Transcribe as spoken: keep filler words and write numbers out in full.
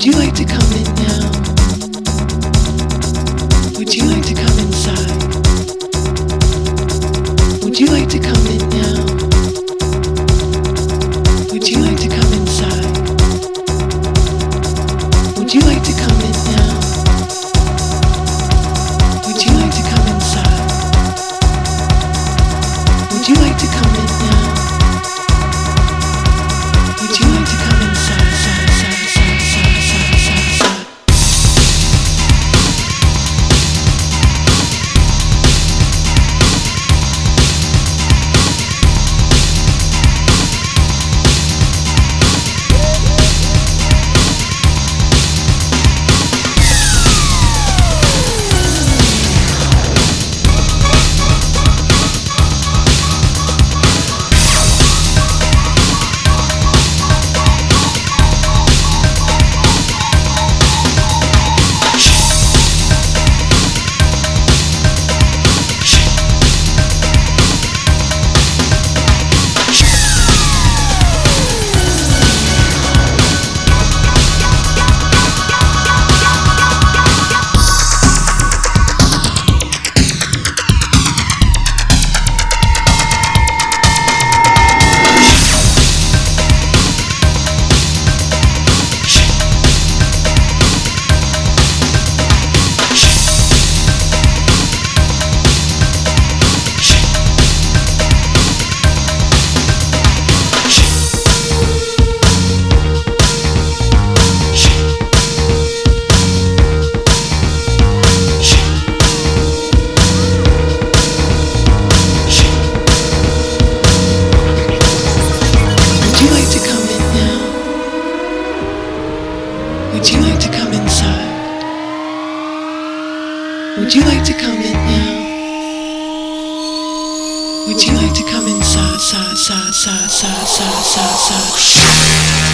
you like to come in now? Would you like to come inside? Would you like to come in now? Would you like to come inside? Would you like to come in now? Would you like to come inside? Would you like to come in now? Would you like to come inside? Side, side, side, side, side, side, side. Would you like to come inside? Would you like to come in now? Would you like to come inside, side, side, side, side, side, side, side?